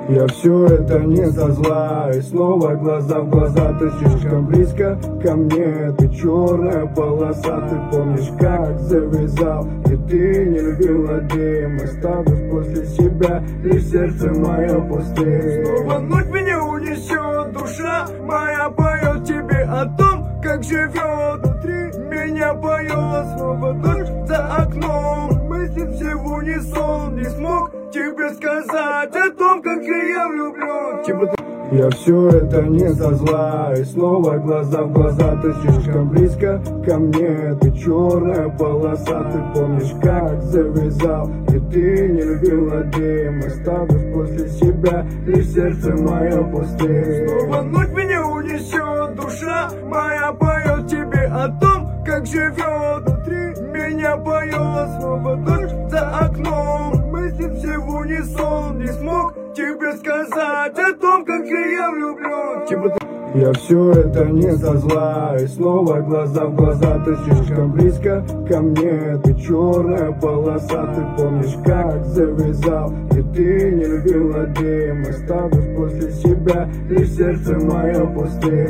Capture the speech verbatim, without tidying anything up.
Я все это не со зла, и снова глаза в глаза. Ты слишком близко ко мне, ты черная полоса. Ты помнишь, как завязал, и ты не любила дым, оставив после себя лишь сердце мое пустым. Снова ночь меня унесет, душа моя поет тебе о том, как живет внутри меня поет. Снова дождь за окном, мысли все в унисон. Не смог тебе сказать о том, как же я влюблен. Я все это не со зла, и снова глаза в глаза. Ты слишком близко ко мне, ты черная полоса. Ты помнишь, как завязал, и ты не любила дым, оставив после себя лишь сердце мое пустым. Снова ночь меня унесет, душа моя поет тебе о том, как живет внутри меня поет. Снова дождь за окном, мысли все в унисон. Не смог тебе сказать о том, как же я влюблен. Я все это не со зла, и снова глаза в глаза. Ты слишком близко ко мне, ты черная полоса. Ты помнишь, как завязал, и ты не любила дым, оставив после себя лишь сердце мое пустым.